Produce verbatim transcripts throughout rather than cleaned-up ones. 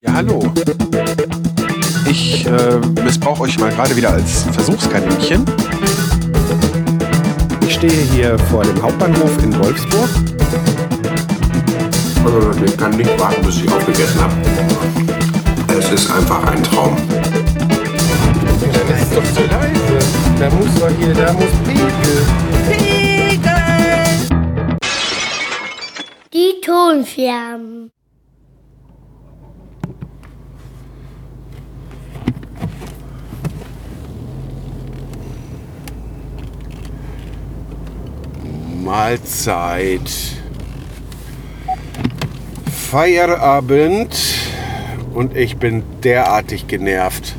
Ja, hallo. Ich äh, missbrauche euch mal gerade wieder als Versuchskaninchen. Ich stehe hier vor dem Hauptbahnhof in Wolfsburg. Also ich kann nicht warten, bis ich aufgegessen habe. Es ist einfach ein Traum. Das ist doch zu leise. Da muss doch hier, da muss Pegel. Pegel! Die Tonscherben. Mahlzeit. Feierabend und ich bin derartig genervt.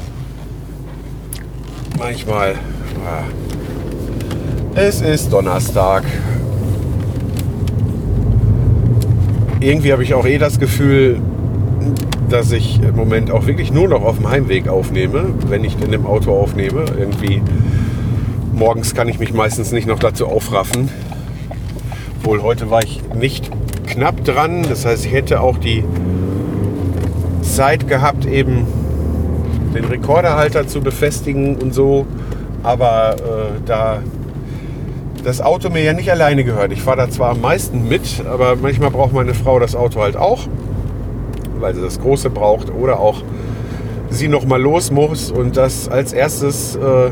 Manchmal. Ja. Es ist Donnerstag. Irgendwie habe ich auch eh das Gefühl, dass ich im Moment auch wirklich nur noch auf dem Heimweg aufnehme, wenn ich in dem Auto aufnehme. Irgendwie morgens kann ich mich meistens nicht noch dazu aufraffen. Obwohl heute war ich nicht knapp dran. Das heißt, ich hätte auch die Zeit gehabt, eben den Rekorderhalter zu befestigen und so. Aber äh, da das Auto mir ja nicht alleine gehört. Ich fahre da zwar am meisten mit, aber manchmal braucht meine Frau das Auto halt auch, weil sie das Große braucht oder auch sie noch mal los muss und das als erstes äh,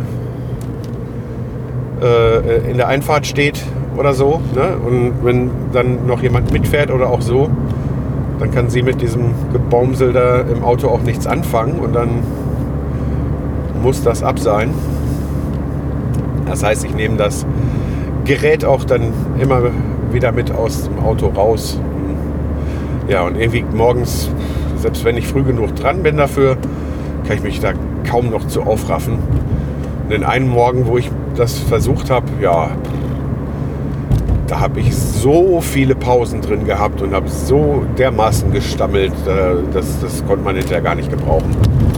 äh, in der Einfahrt steht oder so. Ne? Und wenn dann noch jemand mitfährt oder auch so, dann kann sie mit diesem Gebaumsel da im Auto auch nichts anfangen und dann muss das ab sein. Das heißt, ich nehme das Gerät auch dann immer wieder mit aus dem Auto raus. Ja, und irgendwie morgens, selbst wenn ich früh genug dran bin dafür, kann ich mich da kaum noch zu aufraffen. Und in einem Morgen, wo ich das versucht habe, ja, da habe ich so viele Pausen drin gehabt und habe so dermaßen gestammelt, das, das konnte man hinterher gar nicht gebrauchen.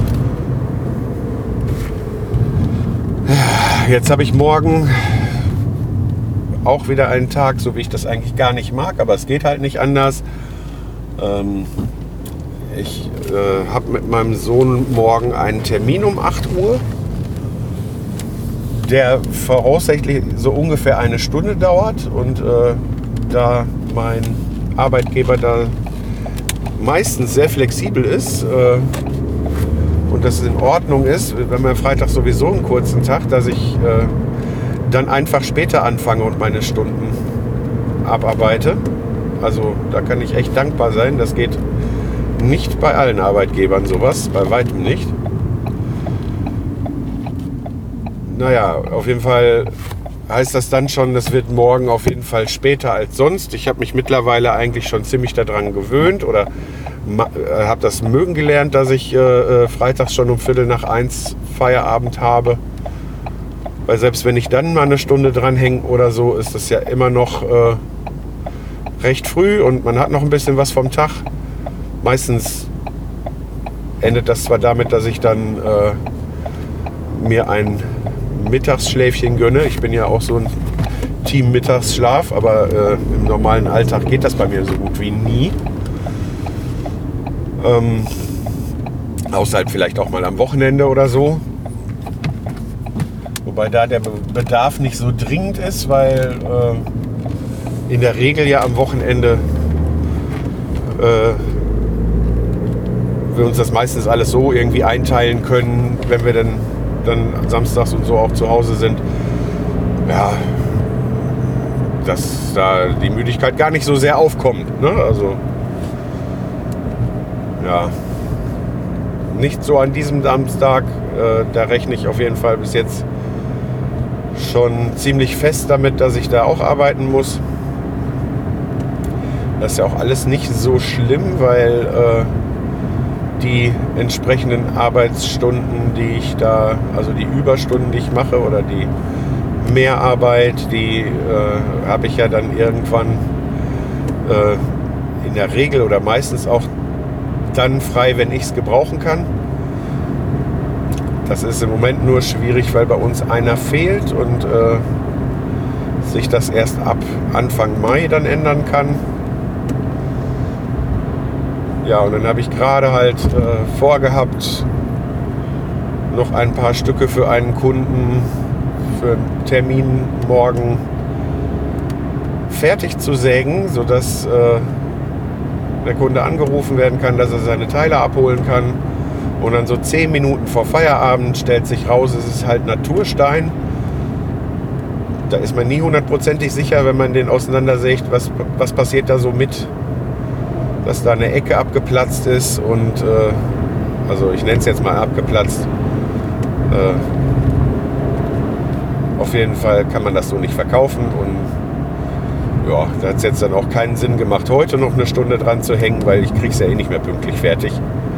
Jetzt habe ich morgen auch wieder einen Tag, so wie ich das eigentlich gar nicht mag, aber es geht halt nicht anders. Ähm, ich äh, habe mit meinem Sohn morgen einen Termin um acht Uhr, der voraussichtlich so ungefähr eine Stunde dauert und äh, da mein Arbeitgeber da meistens sehr flexibel ist äh, und das in Ordnung ist, wenn wir Freitag sowieso einen kurzen Tag, dass ich äh, dann einfach später anfange und meine Stunden abarbeite. Also da kann ich echt dankbar sein. Das geht nicht bei allen Arbeitgebern sowas, bei weitem nicht. Naja, auf jeden Fall heißt das dann schon, das wird morgen auf jeden Fall später als sonst. Ich habe mich mittlerweile eigentlich schon ziemlich daran gewöhnt oder äh, habe das mögen gelernt, dass ich äh, freitags schon um Viertel nach eins Feierabend habe. Weil selbst wenn ich dann mal eine Stunde dranhänge oder so, ist das ja immer noch äh, recht früh und man hat noch ein bisschen was vom Tag. Meistens endet das zwar damit, dass ich dann äh, mir ein Mittagsschläfchen gönne. Ich bin ja auch so ein Team Mittagsschlaf, aber äh, im normalen Alltag geht das bei mir so gut wie nie. Ähm, außer halt vielleicht auch mal am Wochenende oder so. Wobei da der Bedarf nicht so dringend ist, weil äh, in der Regel ja am Wochenende äh, wir uns das meistens alles so irgendwie einteilen können, wenn wir dann, dann samstags und so auch zu Hause sind. Ja, dass da die Müdigkeit gar nicht so sehr aufkommt. Ne? Also, ja, nicht so an diesem Samstag. Äh, da rechne ich auf jeden Fall bis jetzt schon ziemlich fest damit, dass ich da auch arbeiten muss. Das ist ja auch alles nicht so schlimm, weil äh, die entsprechenden Arbeitsstunden, die ich da, also die Überstunden, die ich mache oder die Mehrarbeit, die äh, habe ich ja dann irgendwann äh, in der Regel oder meistens auch dann frei, wenn ich es gebrauchen kann. Das ist im Moment nur schwierig, weil bei uns einer fehlt und äh, sich das erst ab Anfang Mai dann ändern kann. Ja, und dann habe ich gerade halt äh, vorgehabt, noch ein paar Stücke für einen Kunden für einen Termin morgen fertig zu sägen, sodass äh, der Kunde angerufen werden kann, dass er seine Teile abholen kann. Und dann so zehn Minuten vor Feierabend stellt sich raus, es ist halt Naturstein. Da ist man nie hundertprozentig sicher, wenn man den auseinandersägt, was, was passiert da so mit, dass da eine Ecke abgeplatzt ist und äh, also ich nenne es jetzt mal abgeplatzt. Äh, auf jeden Fall kann man das so nicht verkaufen und ja, da hat es jetzt dann auch keinen Sinn gemacht, heute noch eine Stunde dran zu hängen, weil ich kriege es ja eh nicht mehr pünktlich fertig.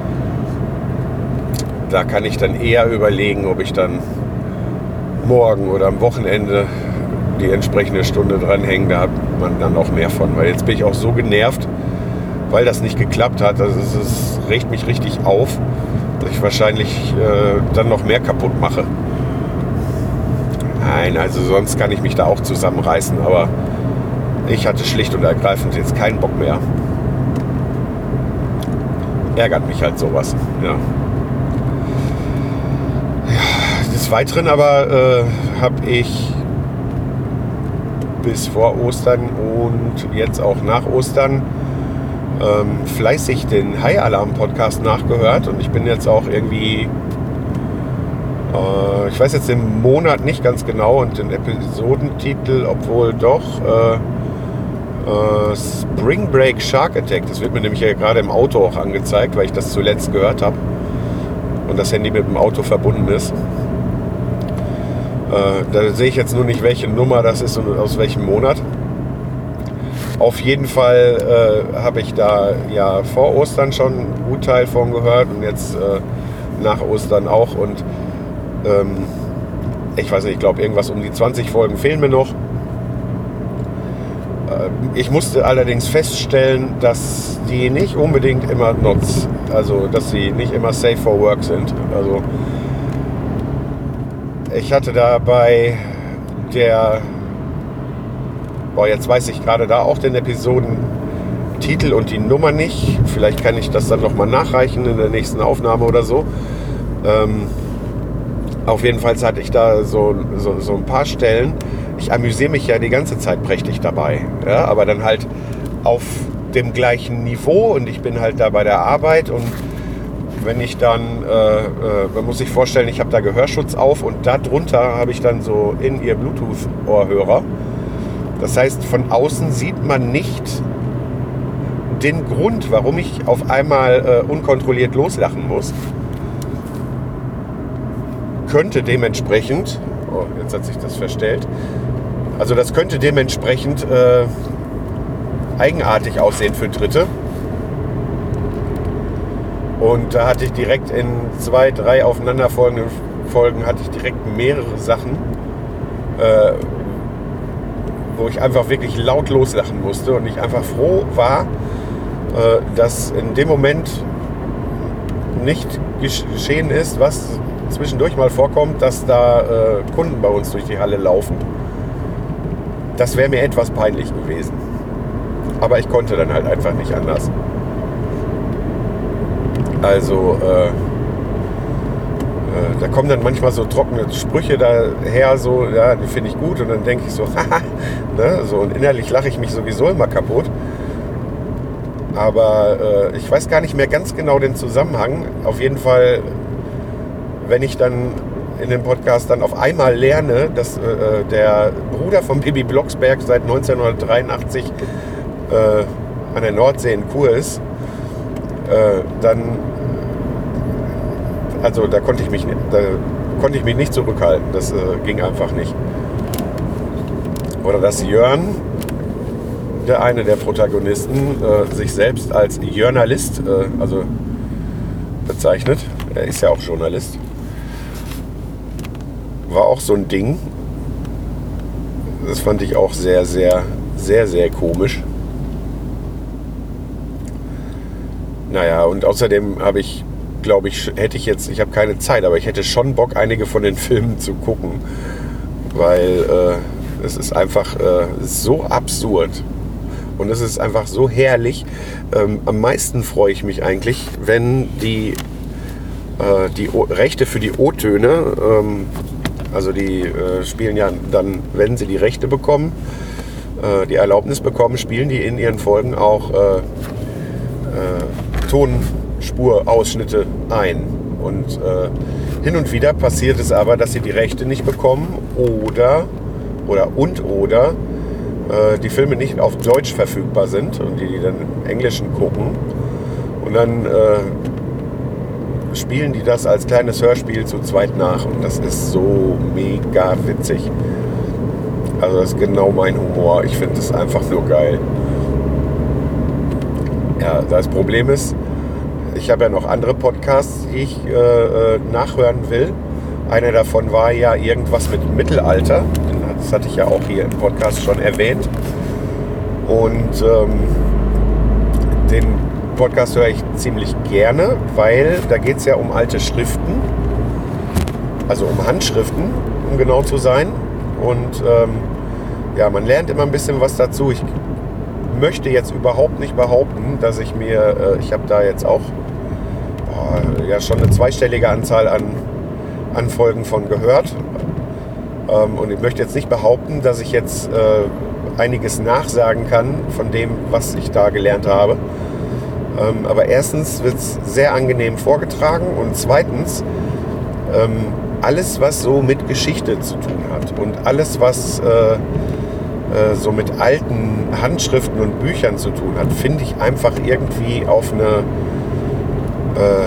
Da kann ich dann eher überlegen, ob ich dann morgen oder am Wochenende die entsprechende Stunde dranhängen. Da hat man dann auch mehr von, weil jetzt bin ich auch so genervt, weil das nicht geklappt hat. Also es, es regt mich richtig auf, dass ich wahrscheinlich äh, dann noch mehr kaputt mache. Nein, also sonst kann ich mich da auch zusammenreißen, aber ich hatte schlicht und ergreifend jetzt keinen Bock mehr. Ärgert mich halt sowas, ja. Ja, des Weiteren aber äh, habe ich bis vor Ostern und jetzt auch nach Ostern ähm, fleißig den High Alarm Podcast nachgehört und ich bin jetzt auch irgendwie, äh, ich weiß jetzt den Monat nicht ganz genau und den Episodentitel, obwohl doch äh, äh, Spring Break Shark Attack, das wird mir nämlich ja gerade im Auto auch angezeigt, weil ich das zuletzt gehört habe und das Handy mit dem Auto verbunden ist. Äh, da sehe ich jetzt nur nicht, welche Nummer das ist und aus welchem Monat. Auf jeden Fall äh, habe ich da ja vor Ostern schon einen Gutteil von gehört und jetzt äh, nach Ostern auch. Und ähm, ich weiß nicht, ich glaube irgendwas um die zwanzig Folgen fehlen mir noch. Äh, ich musste allerdings feststellen, dass die nicht unbedingt immer nutz, also dass sie nicht immer safe for work sind. Also ich hatte da bei der, boah, jetzt weiß ich gerade da auch den Episodentitel und die Nummer nicht. Vielleicht kann ich das dann nochmal nachreichen in der nächsten Aufnahme oder so. Ähm, auf jeden Fall hatte ich da so, so, so ein paar Stellen. Ich amüsiere mich ja die ganze Zeit prächtig dabei. Ja, aber dann halt auf dem gleichen Niveau und ich bin halt da bei der Arbeit und wenn ich dann, äh, äh, man muss sich vorstellen, ich habe da Gehörschutz auf und darunter habe ich dann so in ihr Bluetooth-Ohrhörer. Das heißt, von außen sieht man nicht den Grund, warum ich auf einmal äh, unkontrolliert loslachen muss. Könnte dementsprechend, oh, jetzt hat sich das verstellt, also das könnte dementsprechend äh, eigenartig aussehen für Dritte. Und da hatte ich direkt in zwei, drei aufeinanderfolgenden Folgen hatte ich direkt mehrere Sachen, äh, wo ich einfach wirklich laut loslachen musste und ich einfach froh war, äh, dass in dem Moment nicht geschehen ist, was zwischendurch mal vorkommt, dass da äh, Kunden bei uns durch die Halle laufen. Das wäre mir etwas peinlich gewesen. Aber ich konnte dann halt einfach nicht anders. Also, äh, äh, da kommen dann manchmal so trockene Sprüche daher, so, ja, die finde ich gut. Und dann denke ich so, haha, ne, so, und innerlich lache ich mich sowieso immer kaputt. Aber äh, ich weiß gar nicht mehr ganz genau den Zusammenhang. Auf jeden Fall, wenn ich dann in dem Podcast dann auf einmal lerne, dass äh, der Bruder von Bibi Blocksberg seit neunzehnhundertdreiundachtzig äh, an der Nordsee in Kur ist, äh, dann, also da konnte ich mich, da konnte ich mich nicht zurückhalten. Das äh, ging einfach nicht. Oder dass Jörn, der eine der Protagonisten, äh, sich selbst als Journalist, äh, also bezeichnet. Er ist ja auch Journalist. War auch so ein Ding. Das fand ich auch sehr, sehr, sehr, sehr komisch. Naja, und außerdem habe ich, glaube ich, hätte ich jetzt, ich habe keine Zeit, aber ich hätte schon Bock, einige von den Filmen zu gucken. Weil äh, es ist einfach äh, so absurd. Und es ist einfach so herrlich. Ähm, am meisten freue ich mich eigentlich, wenn die, äh, die o- Rechte für die O-Töne, ähm, also die äh, spielen ja dann, wenn sie die Rechte bekommen, äh, die Erlaubnis bekommen, spielen die in ihren Folgen auch äh, äh, Tonspurausschnitte ein. Und äh, hin und wieder passiert es aber, dass sie die Rechte nicht bekommen oder, oder und oder äh, die Filme nicht auf Deutsch verfügbar sind und die, die dann im Englischen gucken. Und dann äh, spielen die das als kleines Hörspiel zu zweit nach. Und das ist so mega witzig. Also das ist genau mein Humor. Ich finde das einfach nur geil. Ja, das Problem ist, ich habe ja noch andere Podcasts, die ich äh, nachhören will. Einer davon war ja irgendwas mit Mittelalter. Das hatte ich ja auch hier im Podcast schon erwähnt. Und ähm, den Podcast höre ich ziemlich gerne, weil da geht es ja um alte Schriften. Also um Handschriften, um genau zu sein. Und ähm, ja, man lernt immer ein bisschen was dazu. Ich möchte jetzt überhaupt nicht behaupten, dass ich mir, äh, ich habe da jetzt auch äh, ja schon eine zweistellige Anzahl an, an Folgen von gehört. Ähm, und ich möchte jetzt nicht behaupten, dass ich jetzt äh, einiges nachsagen kann von dem, was ich da gelernt habe. Ähm, aber erstens wird es sehr angenehm vorgetragen und zweitens ähm, alles, was so mit Geschichte zu tun hat und alles, was äh, so mit alten Handschriften und Büchern zu tun hat, finde ich einfach irgendwie auf eine, äh,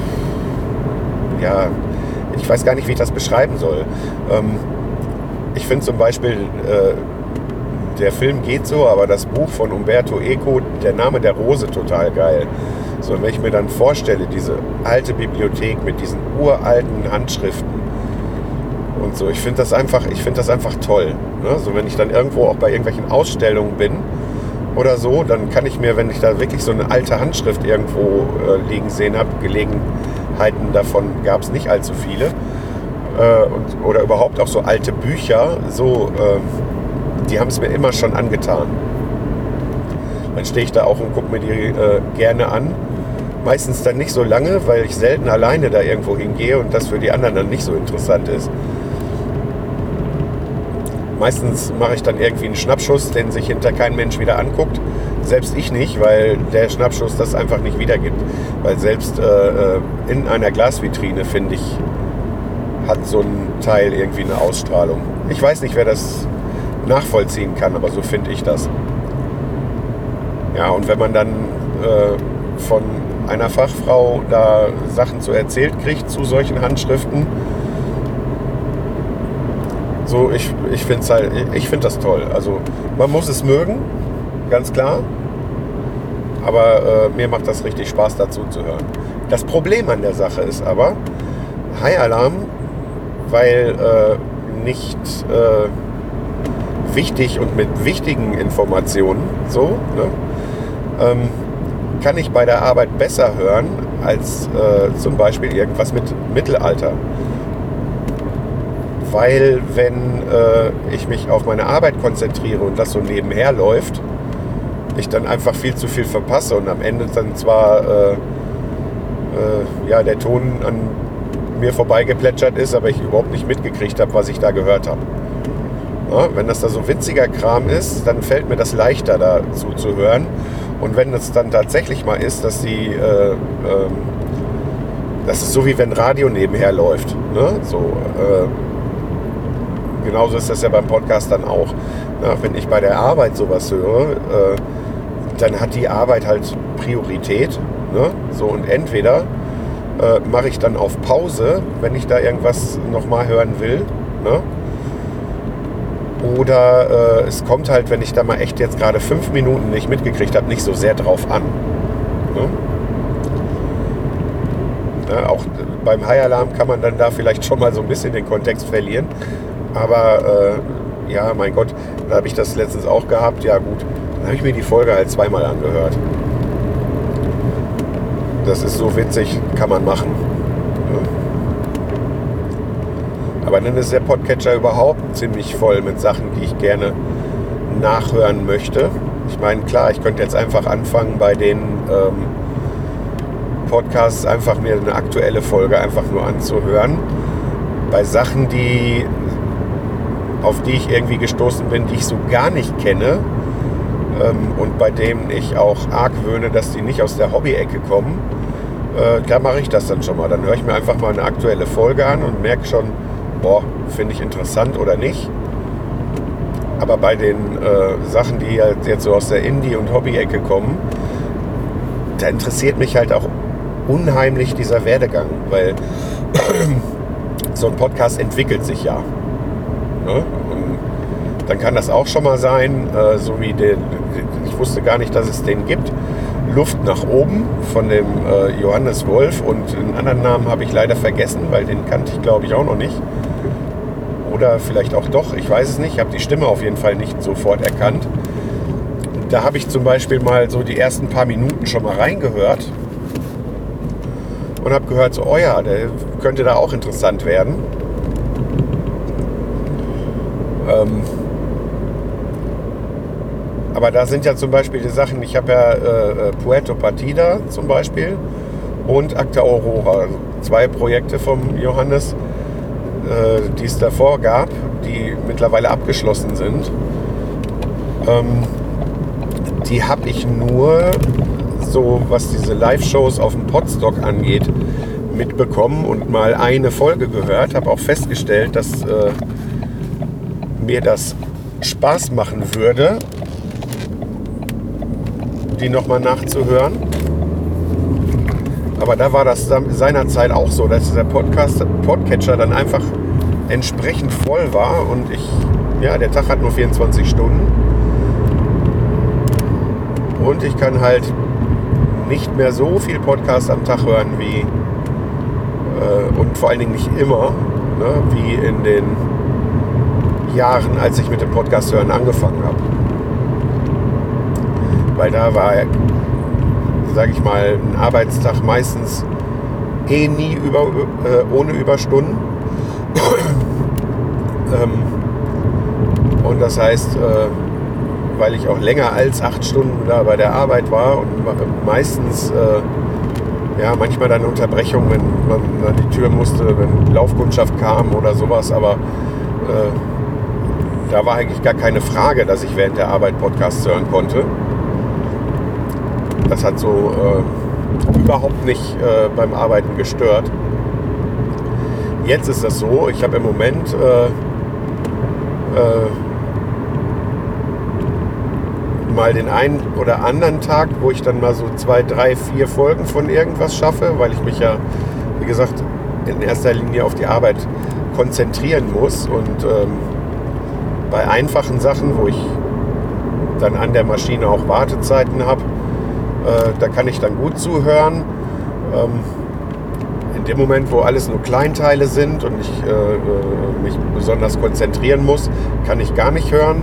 ja, ich weiß gar nicht, wie ich das beschreiben soll. Ähm, ich finde zum Beispiel, äh, der Film geht so, aber das Buch von Umberto Eco, Der Name der Rose, total geil. So, wenn ich mir dann vorstelle, diese alte Bibliothek mit diesen uralten Handschriften, und so, ich finde das einfach, ich finde das einfach toll. Ne? So, wenn ich dann irgendwo auch bei irgendwelchen Ausstellungen bin oder so, dann kann ich mir, wenn ich da wirklich so eine alte Handschrift irgendwo äh, liegen sehen habe, Gelegenheiten davon gab es nicht allzu viele, äh, und, oder überhaupt auch so alte Bücher, so, äh, die haben es mir immer schon angetan. Dann stehe ich da auch und gucke mir die äh, gerne an. Meistens dann nicht so lange, weil ich selten alleine da irgendwo hingehe und das für die anderen dann nicht so interessant ist. Meistens mache ich dann irgendwie einen Schnappschuss, den sich hinter kein Mensch wieder anguckt. Selbst ich nicht, weil der Schnappschuss das einfach nicht wiedergibt. Weil selbst äh, in einer Glasvitrine, finde ich, hat so ein Teil irgendwie eine Ausstrahlung. Ich weiß nicht, wer das nachvollziehen kann, aber so finde ich das. Ja, und wenn man dann äh, von einer Fachfrau da Sachen zu erzählt kriegt zu solchen Handschriften, so, ich, ich finde halt, ich find das toll. Also man muss es mögen, ganz klar. Aber äh, mir macht das richtig Spaß, dazu zu hören. Das Problem an der Sache ist aber, High Alarm, weil äh, nicht äh, wichtig und mit wichtigen Informationen, so, ne, ähm, kann ich bei der Arbeit besser hören als äh, zum Beispiel irgendwas mit Mittelalter. Weil wenn äh, ich mich auf meine Arbeit konzentriere und das so nebenher läuft, ich dann einfach viel zu viel verpasse und am Ende dann zwar äh, äh, ja, der Ton an mir vorbeigeplätschert ist, aber ich überhaupt nicht mitgekriegt habe, was ich da gehört habe. Ja, wenn das da so witziger Kram ist, dann fällt mir das leichter dazu zu hören. Und wenn es dann tatsächlich mal ist, dass die, äh, äh, das ist so wie wenn Radio nebenher läuft, ne? So, äh, genauso ist das ja beim Podcast dann auch. Ja, wenn ich bei der Arbeit sowas höre, äh, dann hat die Arbeit halt Priorität. Ne? So, und entweder äh, mache ich dann auf Pause, wenn ich da irgendwas nochmal hören will. Ne? Oder äh, es kommt halt, wenn ich da mal echt jetzt gerade fünf Minuten nicht mitgekriegt habe, nicht so sehr drauf an. Ne? Ja, auch beim High Alarm kann man dann da vielleicht schon mal so ein bisschen den Kontext verlieren. Aber äh, ja, mein Gott, da habe ich das letztens auch gehabt. Ja gut, dann habe ich mir die Folge halt zweimal angehört. Das ist so witzig, kann man machen. Ja. Aber dann ist der Podcatcher überhaupt ziemlich voll mit Sachen, die ich gerne nachhören möchte. Ich meine, klar, ich könnte jetzt einfach anfangen bei den ähm, Podcasts einfach mir eine aktuelle Folge einfach nur anzuhören. Bei Sachen, die auf die ich irgendwie gestoßen bin, die ich so gar nicht kenne ähm, und bei denen ich auch argwöhne, dass die nicht aus der Hobby-Ecke kommen, äh, da mache ich das dann schon mal. Dann höre ich mir einfach mal eine aktuelle Folge an und merke schon, boah, finde ich interessant oder nicht. Aber bei den äh, Sachen, die jetzt so aus der Indie- und Hobby-Ecke kommen, da interessiert mich halt auch unheimlich dieser Werdegang, weil so ein Podcast entwickelt sich ja. Ne? Und dann kann das auch schon mal sein, äh, so wie den, ich wusste gar nicht, dass es den gibt, Luft nach oben von dem äh, Johannes Wolf, und einen anderen Namen habe ich leider vergessen, weil den kannte ich, glaube ich, auch noch nicht. Oder vielleicht auch doch, ich weiß es nicht, ich habe die Stimme auf jeden Fall nicht sofort erkannt. Da habe ich zum Beispiel mal so die ersten paar Minuten schon mal reingehört und habe gehört, so, oh ja, der könnte da auch interessant werden. Ähm, aber da sind ja zum Beispiel die Sachen, ich habe ja äh, Puerto Partida zum Beispiel und Acta Aurora, also zwei Projekte vom Johannes, äh, die es davor gab, die mittlerweile abgeschlossen sind. Ähm, die habe ich nur so, was diese Live-Shows auf dem Podstock angeht, mitbekommen und mal eine Folge gehört. Habe auch festgestellt, dass äh, mir das Spaß machen würde, die nochmal nachzuhören. Aber da war das seinerzeit auch so, dass dieser Podcast, Podcatcher dann einfach entsprechend voll war und ich, ja, der Tag hat nur vierundzwanzig Stunden und ich kann halt nicht mehr so viel Podcast am Tag hören wie äh, und vor allen Dingen nicht immer, ne, wie in den Jahren, als ich mit dem Podcast hören angefangen habe. Weil da war, sage ich mal, ein Arbeitstag meistens eh nie über, äh, ohne Überstunden. ähm, und das heißt, äh, weil ich auch länger als acht Stunden da bei der Arbeit war und meistens, äh, ja, manchmal dann Unterbrechungen, wenn man an die Tür musste, wenn Laufkundschaft kam oder sowas, aber äh, da war eigentlich gar keine Frage, dass ich während der Arbeit Podcasts hören konnte. Das hat so äh, überhaupt nicht äh, beim Arbeiten gestört. Jetzt ist das so, ich habe im Moment äh, äh, mal den einen oder anderen Tag, wo ich dann mal so zwei, drei, vier Folgen von irgendwas schaffe, weil ich mich ja, wie gesagt, in erster Linie auf die Arbeit konzentrieren muss. Und ähm, bei einfachen Sachen, wo ich dann an der Maschine auch Wartezeiten habe, äh, da kann ich dann gut zuhören. Ähm, in dem Moment, wo alles nur Kleinteile sind und ich äh, mich besonders konzentrieren muss, kann ich gar nicht hören.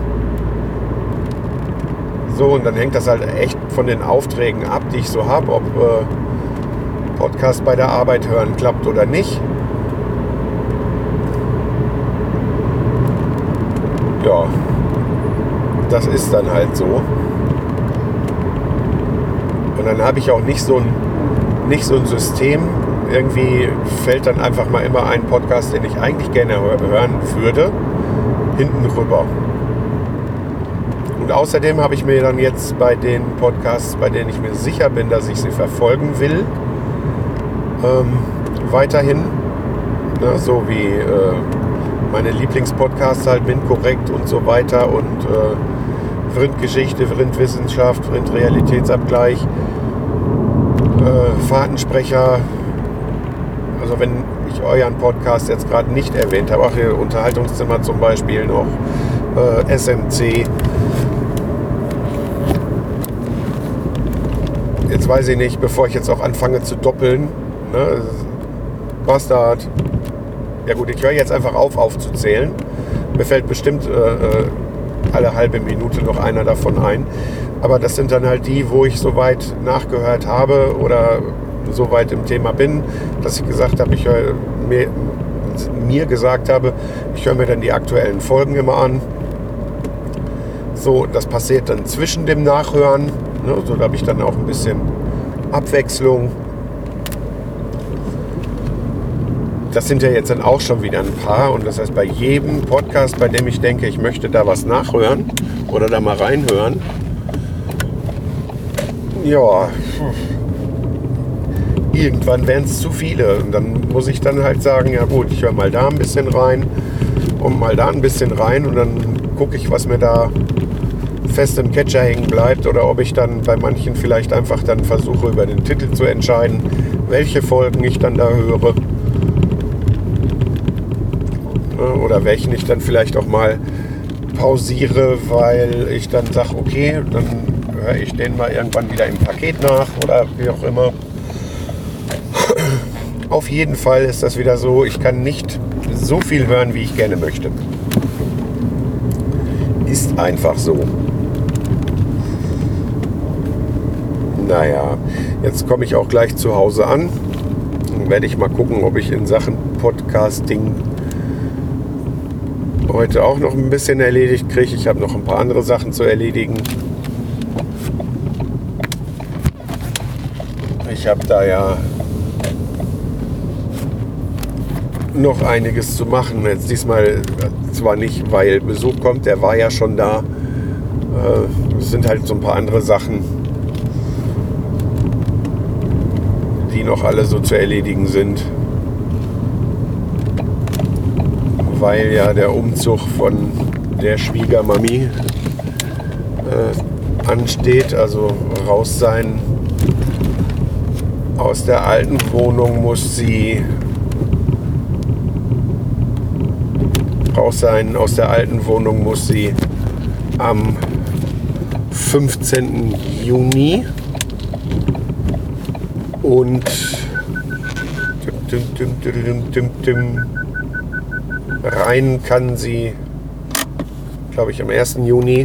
So, und dann hängt das halt echt von den Aufträgen ab, die ich so habe, ob äh, Podcast bei der Arbeit hören klappt oder nicht. Ja, das ist dann halt so. Und dann habe ich auch nicht so ein, nicht so ein System. Irgendwie fällt dann einfach mal immer ein Podcast, den ich eigentlich gerne hören würde, hinten rüber. Und außerdem habe ich mir dann jetzt bei den Podcasts, bei denen ich mir sicher bin, dass ich sie verfolgen will, ähm, weiterhin, ne, so wie äh, meine Lieblingspodcasts halt, MINT-Korrekt und so weiter und äh, Vrindgeschichte, Vrindwissenschaft, Vrindrealitätsabgleich, äh, Fahrtensprecher. Also wenn ich euren Podcast jetzt gerade nicht erwähnt habe, auch hier Unterhaltungszimmer zum Beispiel noch, äh, S M C. Jetzt weiß ich nicht, bevor ich jetzt auch anfange zu doppeln, ne, Bastard. Ja gut, ich höre jetzt einfach auf, aufzuzählen. Mir fällt bestimmt äh, alle halbe Minute noch einer davon ein. Aber das sind dann halt die, wo ich soweit nachgehört habe oder soweit im Thema bin, dass ich gesagt habe, ich höre mir, mir gesagt habe, ich höre mir dann die aktuellen Folgen immer an. So, das passiert dann zwischen dem Nachhören. Ne? So, da habe ich dann auch ein bisschen Abwechslung. Das sind ja jetzt dann auch schon wieder ein paar. Und das heißt, bei jedem Podcast, bei dem ich denke, ich möchte da was nachhören oder da mal reinhören, ja, irgendwann werden es zu viele. Und dann muss ich dann halt sagen, ja gut, ich höre mal da ein bisschen rein und mal da ein bisschen rein und dann gucke ich, was mir da fest im Catcher hängen bleibt oder ob ich dann bei manchen vielleicht einfach dann versuche, über den Titel zu entscheiden, welche Folgen ich dann da höre. Oder welchen ich dann vielleicht auch mal pausiere, weil ich dann sage, okay, dann höre ich den mal irgendwann wieder im Paket nach oder wie auch immer. Auf jeden Fall ist das wieder so, ich kann nicht so viel hören, wie ich gerne möchte. Ist einfach so. Naja, jetzt komme ich auch gleich zu Hause an. Dann werde ich mal gucken, ob ich in Sachen Podcasting heute auch noch ein bisschen erledigt kriege. Ich habe noch ein paar andere Sachen zu erledigen. Ich habe da ja noch einiges zu machen. Jetzt diesmal zwar nicht, weil Besuch kommt, der war ja schon da. Es sind halt so ein paar andere Sachen, die noch alle so zu erledigen sind. Weil ja der Umzug von der Schwiegermami äh, ansteht, also raus sein aus der alten Wohnung muss sie raus sein aus der alten Wohnung muss sie am fünfzehnten Juni und tim, tim, tim, tim, tim, rein kann sie, glaube ich, am ersten Juni.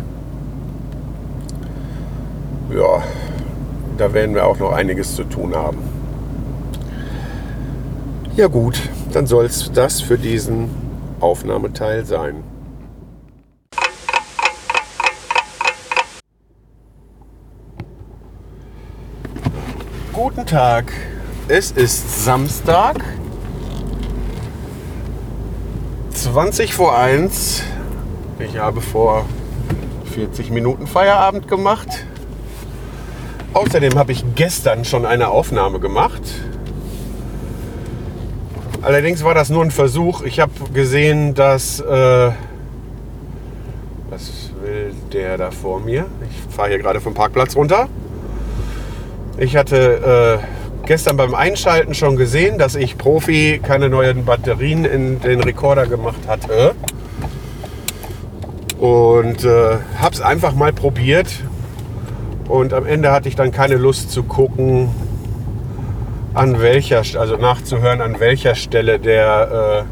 Ja, da werden wir auch noch einiges zu tun haben. Ja gut, dann soll es das für diesen Aufnahmeteil sein. Guten Tag, es ist Samstag. zwanzig vor eins. Ich habe vor vierzig Minuten Feierabend gemacht. Außerdem habe ich gestern schon eine Aufnahme gemacht. Allerdings war das nur ein Versuch. Ich habe gesehen, dass... Äh, was will der da vor mir? Ich fahre hier gerade vom Parkplatz runter. Ich hatte... Äh, gestern beim Einschalten schon gesehen, dass ich Profi keine neuen Batterien in den Rekorder gemacht hatte. Und äh, habe es einfach mal probiert. Und am Ende hatte ich dann keine Lust zu gucken, an welcher, also nachzuhören, an welcher Stelle der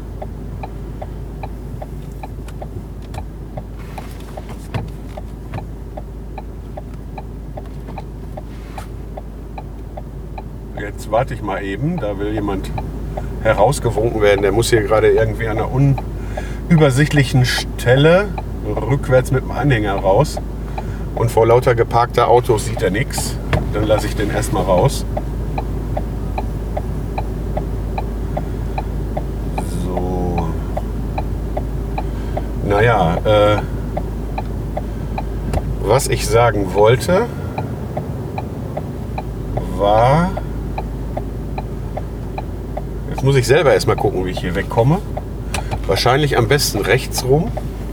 äh Jetzt warte ich mal eben, da will jemand herausgewunken werden. Der muss hier gerade irgendwie an einer unübersichtlichen Stelle rückwärts mit dem Anhänger raus. Und vor lauter geparkter Autos sieht er nichts. Dann lasse ich den erstmal raus. So. Naja, äh, was ich sagen wollte, war... Jetzt muss ich selber erstmal gucken, wie ich hier wegkomme. Wahrscheinlich am besten rechts rum.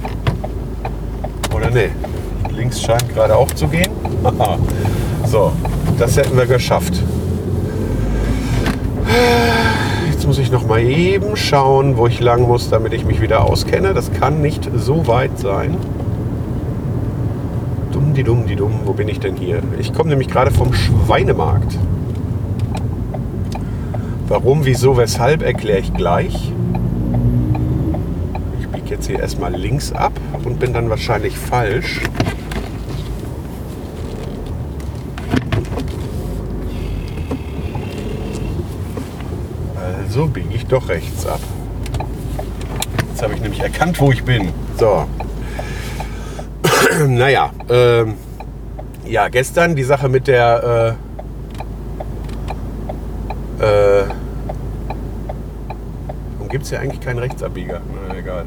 Oder ne? Links scheint gerade auch zu gehen. So, das hätten wir geschafft. Jetzt muss ich noch mal eben schauen, wo ich lang muss, damit ich mich wieder auskenne. Das kann nicht so weit sein. Dumm, die dumm, die dumm. Wo bin ich denn hier? Ich komme nämlich gerade vom Schweinemarkt. Warum, wieso, weshalb, erkläre ich gleich. Ich biege jetzt hier erstmal links ab und bin dann wahrscheinlich falsch. Also biege ich doch rechts ab. Jetzt habe ich nämlich erkannt, wo ich bin. So. naja, ähm, ja, gestern die Sache mit der, äh, äh, warum gibt es hier eigentlich keinen Rechtsabbieger? Na, egal.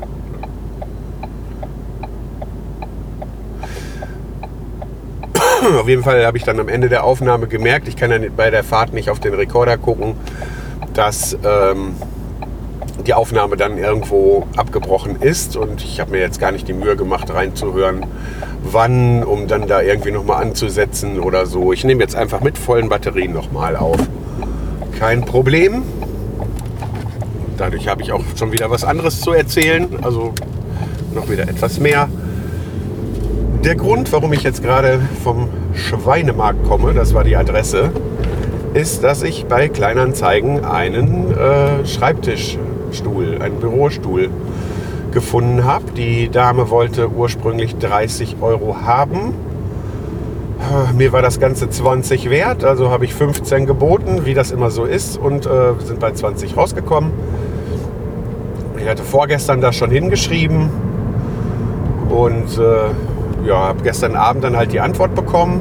Auf jeden Fall habe ich dann am Ende der Aufnahme gemerkt, ich kann ja bei der Fahrt nicht auf den Rekorder gucken, dass ähm, die Aufnahme dann irgendwo abgebrochen ist, und ich habe mir jetzt gar nicht die Mühe gemacht, reinzuhören, wann, um dann da irgendwie nochmal anzusetzen oder so. Ich nehme jetzt einfach mit vollen Batterien nochmal auf. Kein Problem. Dadurch habe ich auch schon wieder was anderes zu erzählen, also noch wieder etwas mehr. Der Grund, warum ich jetzt gerade vom Schweinemarkt komme, das war die Adresse, ist, dass ich bei Kleinanzeigen einen äh, Schreibtischstuhl, einen Bürostuhl gefunden habe. Die Dame wollte ursprünglich dreißig Euro haben. Mir war das Ganze zwanzig wert, also habe ich fünfzehn geboten, wie das immer so ist, und äh, sind bei zwanzig rausgekommen. Ich hatte vorgestern das schon hingeschrieben und äh, ja, habe gestern Abend dann halt die Antwort bekommen.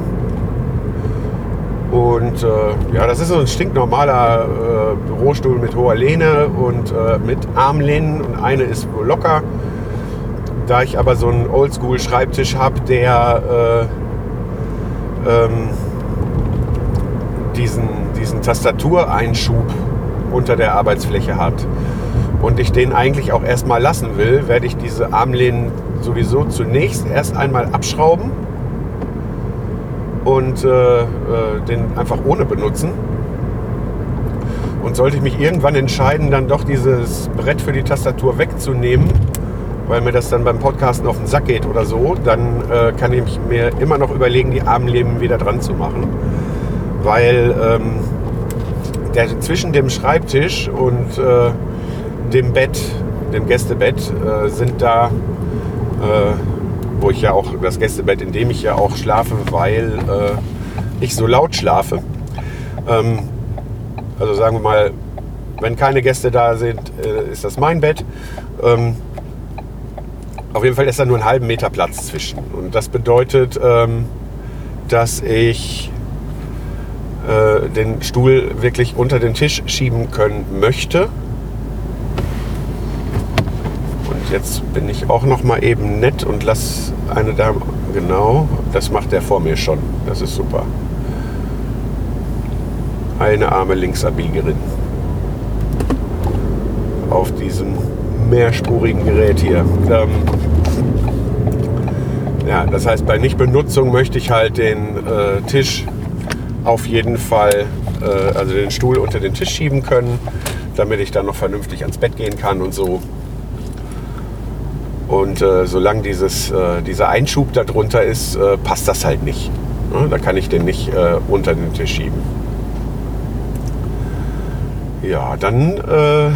Und äh, ja, das ist so ein stinknormaler äh, Bürostuhl mit hoher Lehne und äh, mit Armlehnen, und eine ist wohl locker. Da ich aber so einen Oldschool-Schreibtisch habe, der äh, ähm, diesen, diesen Tastatureinschub unter der Arbeitsfläche hat und ich den eigentlich auch erstmal lassen will, werde ich diese Armlehnen sowieso zunächst erst einmal abschrauben und äh, äh, den einfach ohne benutzen. Und sollte ich mich irgendwann entscheiden, dann doch dieses Brett für die Tastatur wegzunehmen, weil mir das dann beim Podcasten auf den Sack geht oder so, dann äh, kann ich mir immer noch überlegen, die Armlehnen wieder dran zu machen. Weil ähm, der, zwischen dem Schreibtisch und äh, dem Bett, dem Gästebett, äh, sind da, äh, wo ich ja auch, das Gästebett, in dem ich ja auch schlafe, weil äh, ich so laut schlafe. Ähm, also sagen wir mal, wenn keine Gäste da sind, äh, ist das mein Bett. Ähm, auf jeden Fall ist da nur einen halben Meter Platz zwischen. Und das bedeutet, ähm, dass ich äh, den Stuhl wirklich unter den Tisch schieben können möchte. Und jetzt bin ich auch noch mal eben nett und lasse eine Dame, genau, das macht der vor mir schon. Das ist super. Eine arme Linksabbiegerin auf diesem mehrspurigen Gerät hier. Ähm, ja, das heißt, bei Nichtbenutzung möchte ich halt den äh, Tisch auf jeden Fall, äh, also den Stuhl unter den Tisch schieben können, damit ich dann noch vernünftig ans Bett gehen kann und so. Und äh, solange dieses, äh, dieser Einschub da drunter ist, äh, passt das halt nicht. Ne? Da kann ich den nicht äh, unter den Tisch schieben. Ja, dann äh,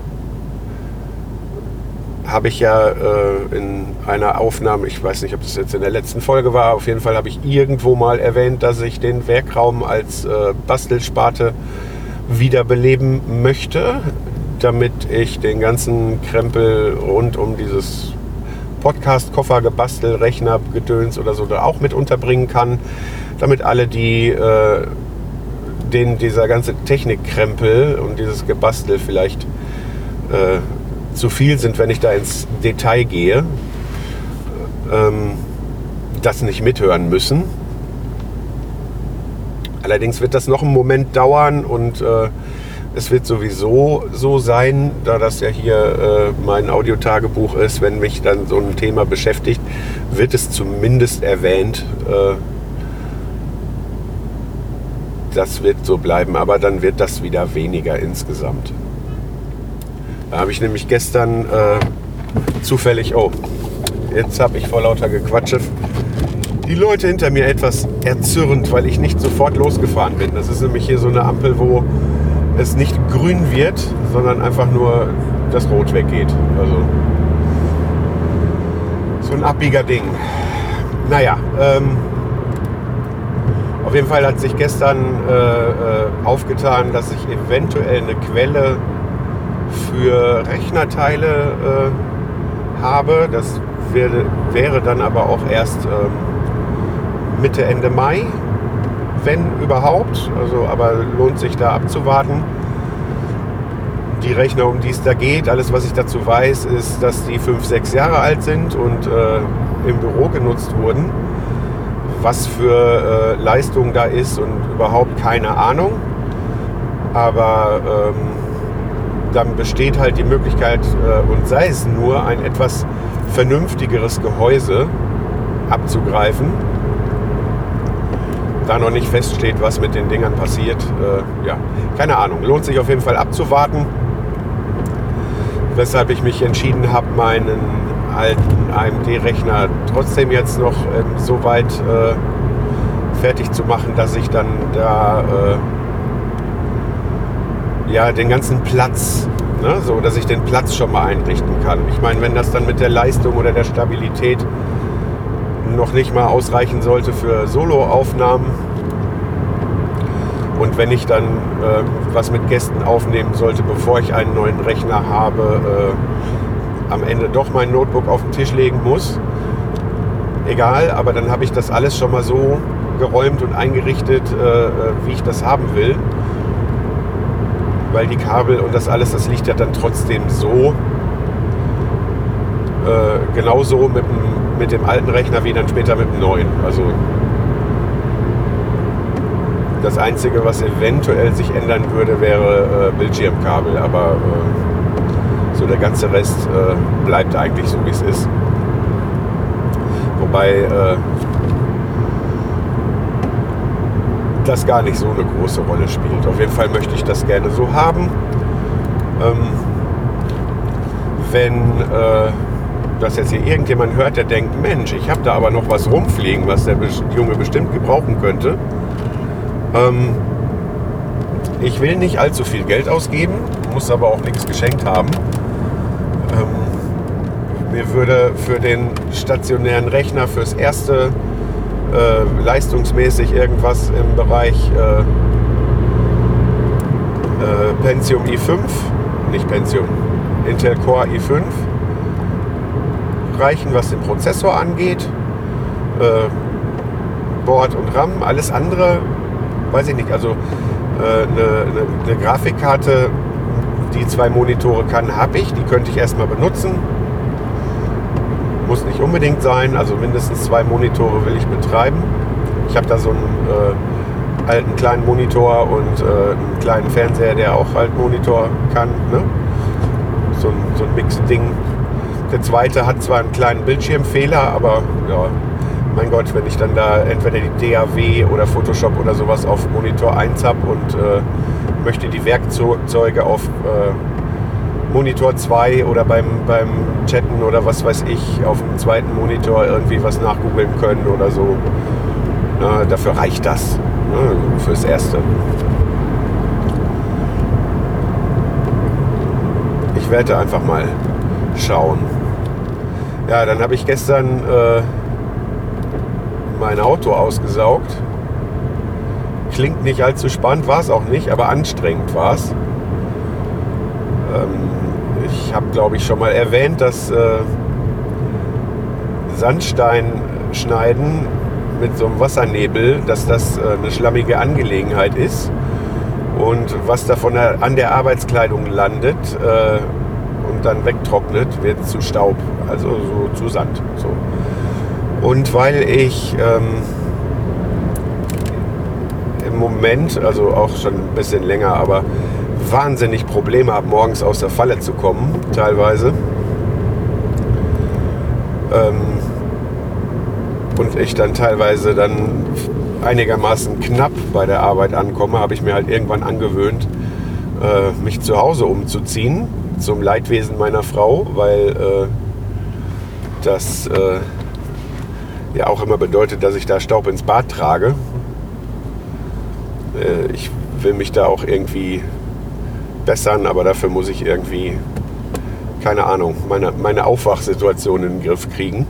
habe ich ja äh, in einer Aufnahme, ich weiß nicht, ob das jetzt in der letzten Folge war, auf jeden Fall habe ich irgendwo mal erwähnt, dass ich den Werkraum als äh, Bastelsparte wiederbeleben möchte, damit ich den ganzen Krempel rund um dieses Podcast-Koffer, Gebastel, Rechner, Gedöns oder so da auch mit unterbringen kann, damit alle, die äh, denen dieser ganze Technikkrempel und dieses Gebastel vielleicht äh, zu viel sind, wenn ich da ins Detail gehe, ähm, das nicht mithören müssen. Allerdings wird das noch einen Moment dauern und äh, es wird sowieso so sein, da das ja hier äh, mein Audiotagebuch ist, wenn mich dann so ein Thema beschäftigt, wird es zumindest erwähnt. Äh, das wird so bleiben, aber dann wird das wieder weniger insgesamt. Da habe ich nämlich gestern äh, zufällig, oh, jetzt habe ich vor lauter Gequatsche die Leute hinter mir etwas erzürnt, weil ich nicht sofort losgefahren bin. Das ist nämlich hier so eine Ampel, wo es nicht grün wird, sondern einfach nur das Rot weggeht. Also so ein Abbieger-Ding. Naja, ähm, auf jeden Fall hat sich gestern äh, äh, aufgetan, dass ich eventuell eine Quelle für Rechnerteile äh, habe. Das werde, wäre dann aber auch erst ähm, Mitte, Ende Mai, wenn überhaupt. Also, aber lohnt sich da abzuwarten. Die Rechner, um die es da geht, alles, was ich dazu weiß, ist, dass die fünf, sechs Jahre alt sind und äh, im Büro genutzt wurden. Was für äh, Leistung da ist und überhaupt keine Ahnung. Aber ähm, dann besteht halt die Möglichkeit, äh, und sei es nur ein etwas vernünftigeres Gehäuse abzugreifen. Da noch nicht feststeht, was mit den Dingern passiert. Äh, ja, keine Ahnung. Lohnt sich auf jeden Fall abzuwarten. Weshalb ich mich entschieden habe, meinen alten A M D-Rechner trotzdem jetzt noch äh, so weit äh, fertig zu machen, dass ich dann da äh, ja, den ganzen Platz, ne, so dass ich den Platz schon mal einrichten kann. Ich meine, wenn das dann mit der Leistung oder der Stabilität noch nicht mal ausreichen sollte für Solo-Aufnahmen und wenn ich dann äh, was mit Gästen aufnehmen sollte, bevor ich einen neuen Rechner habe, äh, am Ende doch mein Notebook auf den Tisch legen muss. Egal, aber dann habe ich das alles schon mal so geräumt und eingerichtet, äh, wie ich das haben will. Weil die Kabel und das alles, das liegt ja dann trotzdem so. Äh, genauso mit dem, mit dem alten Rechner wie dann später mit dem neuen. Also das Einzige, was eventuell sich ändern würde, wäre äh, Bildschirmkabel. Aber äh, so der ganze Rest äh, bleibt eigentlich so, wie es ist. Wobei äh, das gar nicht so eine große Rolle spielt. Auf jeden Fall möchte ich das gerne so haben. Ähm, wenn äh, das jetzt hier irgendjemand hört, der denkt, Mensch, ich habe da aber noch was rumfliegen, was der Junge bestimmt gebrauchen könnte. Ähm, ich will nicht allzu viel Geld ausgeben, muss aber auch nichts geschenkt haben. Ähm, mir würde für den stationären Rechner fürs erste äh, leistungsmäßig irgendwas im Bereich äh, äh, Pentium i fünf, nicht Pentium, Intel Core i fünf reichen, was den Prozessor angeht, äh, Board und RAM, alles andere weiß ich nicht, also äh, eine, eine, eine Grafikkarte, die zwei Monitore kann, habe ich, die könnte ich erstmal benutzen, muss nicht unbedingt sein, also mindestens zwei Monitore will ich betreiben. Ich habe da so einen äh, alten kleinen Monitor und äh, einen kleinen Fernseher, der auch halt Monitor kann, ne? so, ein, so ein Mix-Ding. Der zweite hat zwar einen kleinen Bildschirmfehler, aber ja, mein Gott, wenn ich dann da entweder die D A W oder Photoshop oder sowas auf Monitor eins habe und äh, möchte die Werkzeuge auf äh, Monitor zwei oder beim, beim Chatten oder was weiß ich auf dem zweiten Monitor irgendwie was nachgoogeln können oder so, na, dafür reicht das, ne, fürs Erste. Ich werde einfach mal schauen. Ja, dann habe ich gestern äh, mein Auto ausgesaugt. Klingt nicht allzu spannend, war es auch nicht, aber anstrengend war es. Ähm, ich habe, glaube ich, schon mal erwähnt, dass äh, Sandstein schneiden mit so einem Wassernebel, dass das äh, eine schlammige Angelegenheit ist. Und was davon an der Arbeitskleidung landet äh, und dann wegtrocknet, wird zu Staub, also so zu Sand. So. Und weil ich ähm, im Moment, also auch schon ein bisschen länger, aber wahnsinnig Probleme habe, morgens aus der Falle zu kommen, teilweise. Ähm, und ich dann teilweise dann einigermaßen knapp bei der Arbeit ankomme, habe ich mir halt irgendwann angewöhnt, äh, mich zu Hause umzuziehen, zum Leidwesen meiner Frau, weil äh, das äh, ja auch immer bedeutet, dass ich da Staub ins Bad trage. Äh, ich will mich da auch irgendwie bessern, aber dafür muss ich irgendwie, keine Ahnung, meine, meine Aufwachsituation in den Griff kriegen.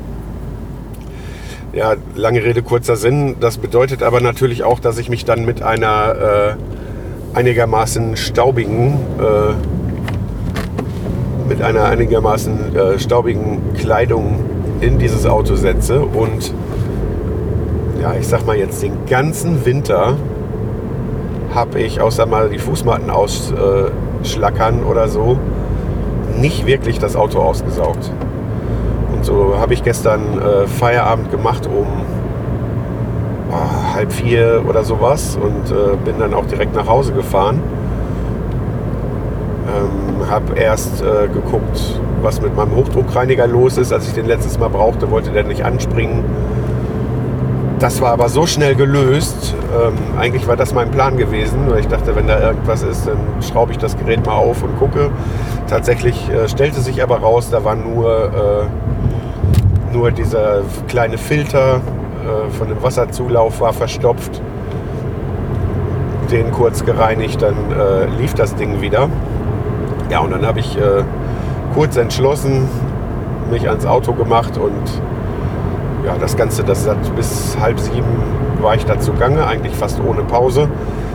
Ja, lange Rede, kurzer Sinn. Das bedeutet aber natürlich auch, dass ich mich dann mit einer äh, einigermaßen staubigen, äh, mit einer einigermaßen äh, staubigen Kleidung in dieses Auto setze und ja, ich sag mal jetzt den ganzen Winter habe ich, außer mal die Fußmatten ausschlackern oder so, nicht wirklich das Auto ausgesaugt. Und so habe ich gestern äh, Feierabend gemacht um oh, halb vier oder sowas und äh, bin dann auch direkt nach Hause gefahren. Ähm, habe erst äh, geguckt, was mit meinem Hochdruckreiniger los ist. Als ich den letztes Mal brauchte, wollte der nicht anspringen. Das war aber so schnell gelöst. Ähm, eigentlich war das mein Plan gewesen, weil ich dachte, wenn da irgendwas ist, dann schraube ich das Gerät mal auf und gucke. Tatsächlich äh, stellte sich aber raus, da war nur, äh, nur dieser kleine Filter äh, von dem Wasserzulauf war verstopft. Den kurz gereinigt, dann äh, lief das Ding wieder. Ja, und dann habe ich äh, kurz entschlossen, mich ans Auto gemacht und ja, das Ganze, das hat bis halb sieben war ich da zugange, eigentlich fast ohne Pause.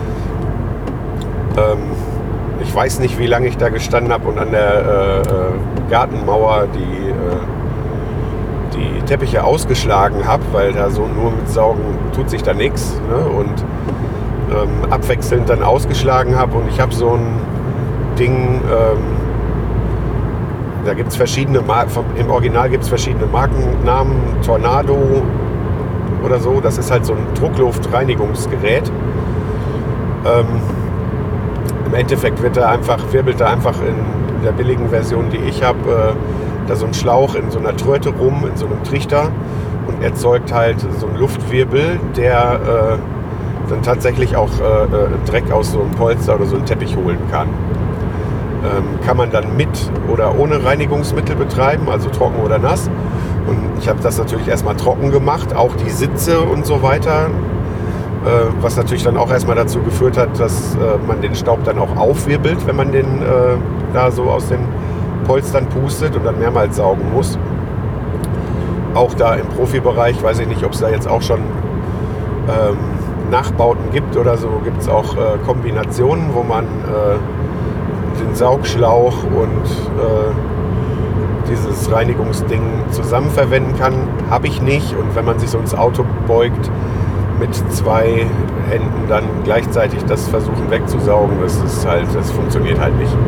Ähm, ich weiß nicht, wie lange ich da gestanden habe und an der äh, Gartenmauer die, äh, die Teppiche ausgeschlagen habe, weil da so nur mit Saugen tut sich da nichts. Ne? Und ähm, abwechselnd dann ausgeschlagen habe und ich habe so ein Ding, ähm, da gibt es verschiedene, im Original gibt es verschiedene Markennamen, Tornado oder so, das ist halt so ein Druckluftreinigungsgerät. Ähm, Im Endeffekt wird da einfach, wirbelt da einfach in der billigen Version, die ich habe, äh, da so ein Schlauch in so einer Tröte rum, in so einem Trichter und erzeugt halt so einen Luftwirbel, der äh, dann tatsächlich auch äh, Dreck aus so einem Polster oder so einem Teppich holen kann. Ähm, kann man dann mit oder ohne Reinigungsmittel betreiben, also trocken oder nass. Und ich habe das natürlich erstmal trocken gemacht, auch die Sitze und so weiter, äh, was natürlich dann auch erstmal dazu geführt hat, dass äh, man den Staub dann auch aufwirbelt, wenn man den äh, da so aus den Polstern pustet und dann mehrmals saugen muss. Auch da im Profibereich, weiß ich nicht, ob es da jetzt auch schon ähm, Nachbauten gibt oder so, gibt es auch äh, Kombinationen, wo man äh, den Saugschlauch und äh, dieses Reinigungsding zusammen verwenden kann. Habe ich nicht. Und wenn man sich so ins Auto beugt, mit zwei Händen dann gleichzeitig das versuchen wegzusaugen, das ist halt, das funktioniert halt nicht.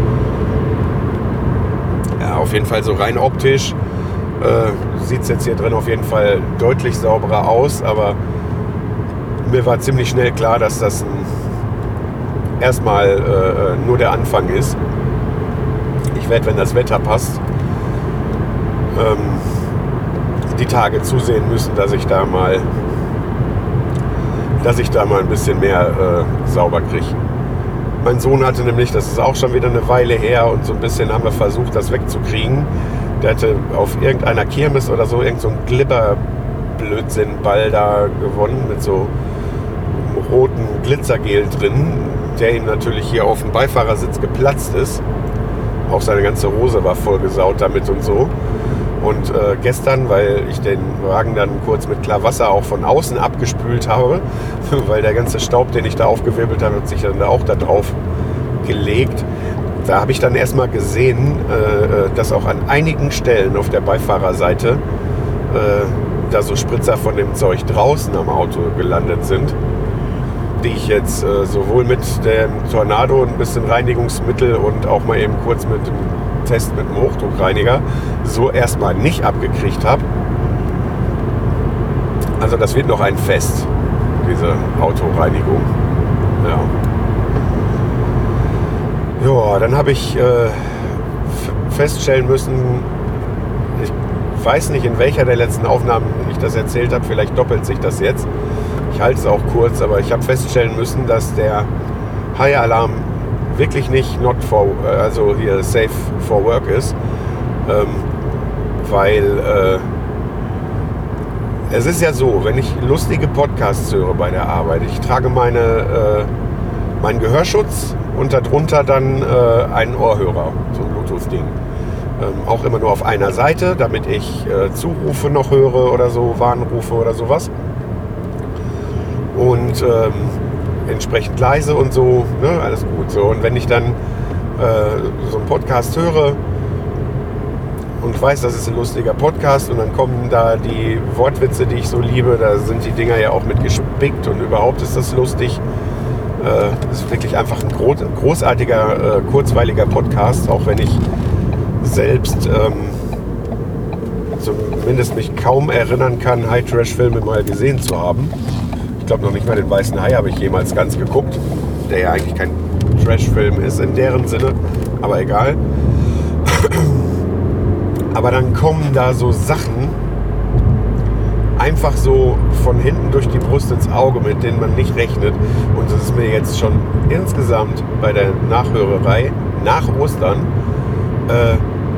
Ja, auf jeden Fall so rein optisch äh, sieht es jetzt hier drin auf jeden Fall deutlich sauberer aus, aber mir war ziemlich schnell klar, dass das ein erstmal äh, nur der Anfang ist. Ich werde, wenn das Wetter passt, ähm, die Tage zusehen müssen, dass ich da mal dass ich da mal ein bisschen mehr äh, sauber kriege. Mein Sohn hatte nämlich, das ist auch schon wieder eine Weile her und so ein bisschen haben wir versucht, das wegzukriegen. Der hatte auf irgendeiner Kirmes oder so irgend so einen Glibber-Blödsinn-Ball da gewonnen mit so rotem Glitzergel drin, der ihm natürlich hier auf dem Beifahrersitz geplatzt ist. Auch seine ganze Hose war vollgesaut damit und so. Und äh, gestern, weil ich den Wagen dann kurz mit Klarwasser auch von außen abgespült habe, weil der ganze Staub, den ich da aufgewirbelt habe, hat sich dann auch da drauf gelegt. Da habe ich dann erstmal gesehen, äh, dass auch an einigen Stellen auf der Beifahrerseite äh, da so Spritzer von dem Zeug draußen am Auto gelandet sind, die ich jetzt äh, sowohl mit dem Tornado ein bisschen Reinigungsmittel und auch mal eben kurz mit dem Test mit dem Hochdruckreiniger so erstmal nicht abgekriegt habe. Also das wird noch ein Fest, diese Autoreinigung. Ja, ja, dann habe ich äh, f- feststellen müssen, ich weiß nicht, in welcher der letzten Aufnahmen ich das erzählt habe, vielleicht doppelt sich das jetzt. Ich halte es auch kurz, aber ich habe feststellen müssen, dass der High-Alarm wirklich nicht not for, also hier safe for work ist, ähm, weil äh, es ist ja so, wenn ich lustige Podcasts höre bei der Arbeit, ich trage meine, äh, meinen Gehörschutz und darunter dann äh, einen Ohrhörer, so ein Bluetooth-Ding. Ähm, auch immer nur auf einer Seite, damit ich äh, Zurufe noch höre oder so, Warnrufe oder sowas. Und ähm, entsprechend leise und so, ne, alles gut so. Und wenn ich dann äh, so einen Podcast höre und weiß, das ist ein lustiger Podcast und dann kommen da die Wortwitze, die ich so liebe, da sind die Dinger ja auch mit gespickt und überhaupt ist das lustig. Äh, das ist wirklich einfach ein groß, großartiger, äh, kurzweiliger Podcast, auch wenn ich selbst ähm, zumindest mich kaum erinnern kann, High-Trash-Filme mal gesehen zu haben. Ich glaube noch nicht mal den Weißen Hai habe ich jemals ganz geguckt, der ja eigentlich kein Trash-Film ist in deren Sinne, aber egal. Aber dann kommen da so Sachen einfach so von hinten durch die Brust ins Auge, mit denen man nicht rechnet. Und das ist mir jetzt schon insgesamt bei der Nachhörerei nach Ostern äh,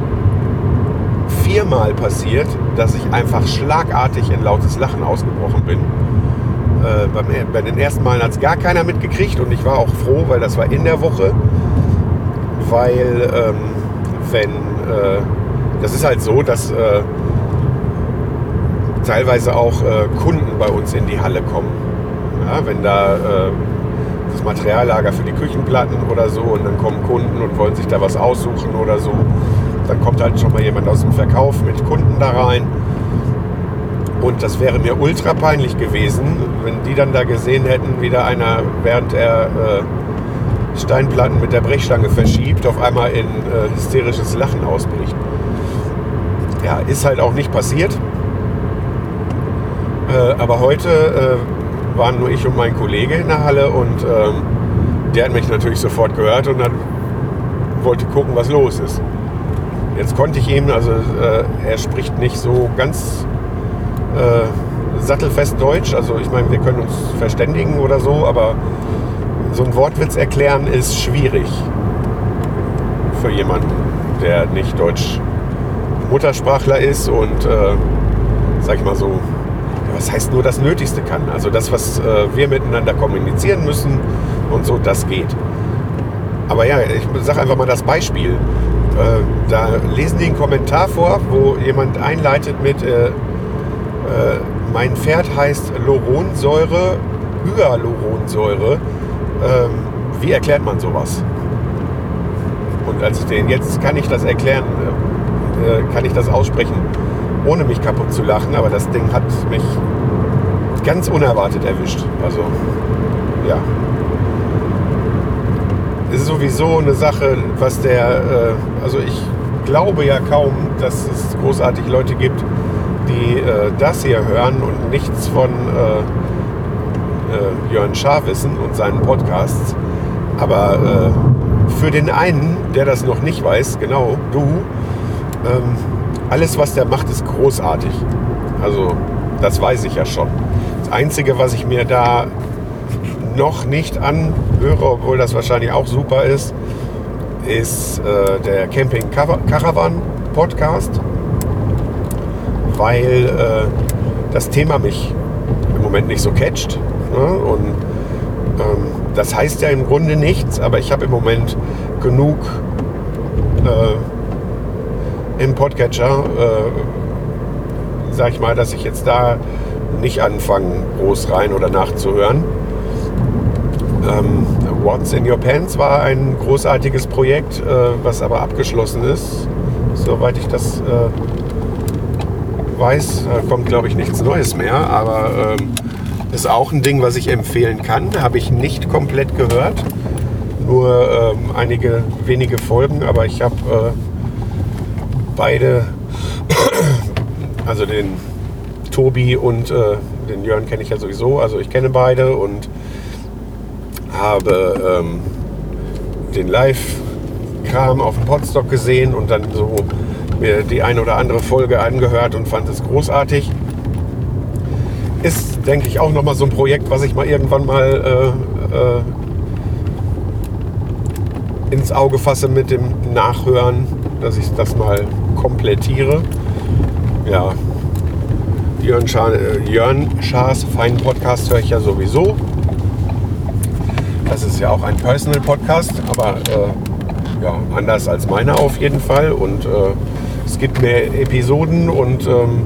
viermal passiert, dass ich einfach schlagartig in lautes Lachen ausgebrochen bin. Äh, beim, bei den ersten Malen hat es gar keiner mitgekriegt und ich war auch froh, weil das war in der Woche. Weil ähm, wenn äh, das ist halt so, dass äh, teilweise auch äh, Kunden bei uns in die Halle kommen. Ja, wenn da äh, das Materiallager für die Küchenplatten oder so und dann kommen Kunden und wollen sich da was aussuchen oder so, dann kommt halt schon mal jemand aus dem Verkauf mit Kunden da rein. Und das wäre mir ultra peinlich gewesen, wenn die dann da gesehen hätten, wie da einer, während er äh, Steinplatten mit der Brechstange verschiebt, auf einmal in äh, hysterisches Lachen ausbricht. Ja, ist halt auch nicht passiert. Äh, aber heute äh, waren nur ich und mein Kollege in der Halle und ähm, der hat mich natürlich sofort gehört und dann wollte gucken, was los ist. Jetzt konnte ich ihm, also äh, er spricht nicht so ganz äh, sattelfest Deutsch, also ich meine, wir können uns verständigen oder so, aber so ein Wortwitz erklären ist schwierig für jemanden, der nicht Deutsch Muttersprachler ist und, äh, sag ich mal so, was heißt nur das Nötigste kann. Also das, was äh, wir miteinander kommunizieren müssen und so, das geht. Aber ja, ich sage einfach mal das Beispiel. Äh, da lesen die einen Kommentar vor, wo jemand einleitet mit äh, äh, mein Pferd heißt Loronsäure, Hyaluronsäure. Ähm, wie erklärt man sowas? Und als ich den, jetzt kann ich das erklären, äh, kann ich das aussprechen, ohne mich kaputt zu lachen, aber das Ding hat mich ganz unerwartet erwischt. Also, ja. Es ist sowieso eine Sache, was der, äh, also ich glaube ja kaum, dass es großartig Leute gibt, die äh, das hier hören und nichts von äh, äh, Jörn Schaar wissen und seinen Podcasts. Aber äh, für den einen, der das noch nicht weiß, genau, du, ähm, alles, was der macht, ist großartig. Also, das weiß ich ja schon. Das Einzige, was ich mir da noch nicht anhöre, obwohl das wahrscheinlich auch super ist, ist äh, der Camping Caravan Podcast, weil äh, das Thema mich im Moment nicht so catcht. Ne? Und ähm, das heißt ja im Grunde nichts, aber ich habe im Moment genug äh, im Podcatcher, äh, sag ich mal, dass ich jetzt da nicht anfange, groß rein oder nachzuhören. Ähm, What's in Your Pants war ein großartiges Projekt, äh, was aber abgeschlossen ist. Soweit ich das äh, weiß, äh, kommt, glaube ich, nichts Neues mehr. Aber ähm, ist auch ein Ding, was ich empfehlen kann. Habe ich nicht komplett gehört. Nur ähm, einige wenige Folgen. Aber ich habe äh, beide, also den Tobi und äh, den Jörn kenne ich ja sowieso. Also ich kenne beide und habe ähm, den Live-Kram auf dem Podstock gesehen und dann so mir die eine oder andere Folge angehört und fand es großartig. Ist, denke ich, auch nochmal so ein Projekt, was ich mal irgendwann mal äh, äh, ins Auge fasse mit dem Nachhören, dass ich das mal komplettiere. Ja, Jörn, Schaar, äh, Jörn Schaars feinen Podcast höre ich ja sowieso. Das ist ja auch ein Personal-Podcast, aber äh, ja, anders als meiner auf jeden Fall. Und äh, es gibt mehr Episoden und ähm,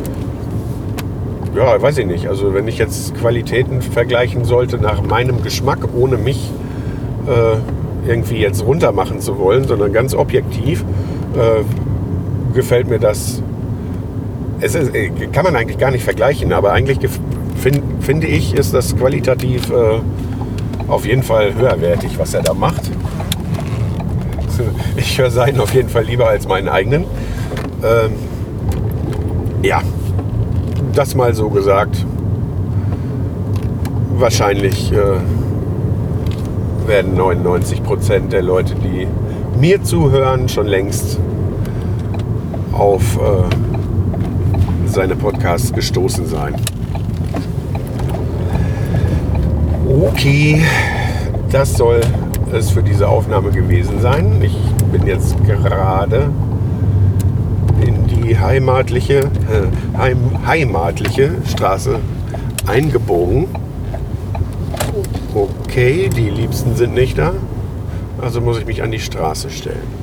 ja, weiß ich nicht. Also wenn ich jetzt Qualitäten vergleichen sollte nach meinem Geschmack, ohne mich äh, irgendwie jetzt runter machen zu wollen, sondern ganz objektiv, äh, gefällt mir das. Es ist, kann man eigentlich gar nicht vergleichen, aber eigentlich find, finde ich, ist das qualitativ äh, auf jeden Fall höherwertig, was er da macht. Ich höre seinen auf jeden Fall lieber als meinen eigenen. Ähm, ja, das mal so gesagt. Wahrscheinlich äh, werden neunundneunzig Prozent der Leute, die mir zuhören, schon längst auf äh, seine Podcasts gestoßen sein. Okay, das soll es für diese Aufnahme gewesen sein. Ich bin jetzt gerade in die heimatliche, äh, heim, heimatliche Straße eingebogen. Okay, die Liebsten sind nicht da, also muss ich mich an die Straße stellen.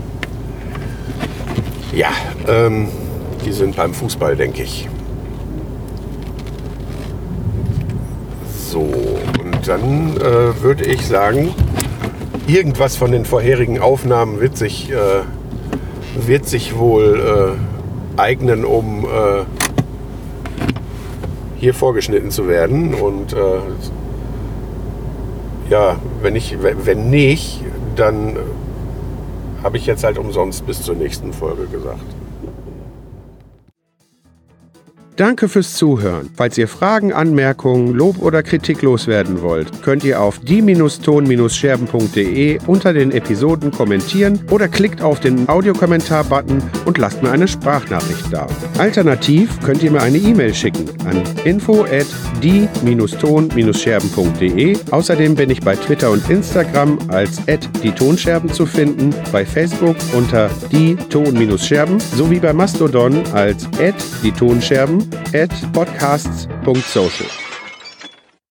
Ja, ähm, die sind beim Fußball, denke ich. So, und dann äh, würde ich sagen, irgendwas von den vorherigen Aufnahmen wird sich, äh, wird sich wohl äh, eignen, um äh, hier vorgeschnitten zu werden. Und äh, ja, wenn, ich, wenn nicht, dann habe ich jetzt halt umsonst bis zur nächsten Folge gesagt. Danke fürs Zuhören. Falls ihr Fragen, Anmerkungen, Lob oder Kritik loswerden wollt, könnt ihr auf die ton scherben punkt de unter den Episoden kommentieren oder klickt auf den Audiokommentar-Button und lasst mir eine Sprachnachricht da. Alternativ könnt ihr mir eine E-Mail schicken an info at die ton scherben punkt de. Außerdem bin ich bei Twitter und Instagram als at die Tonscherben zu finden, bei Facebook unter die ton scherben sowie bei Mastodon als at die Tonscherben at podcasts punkt social.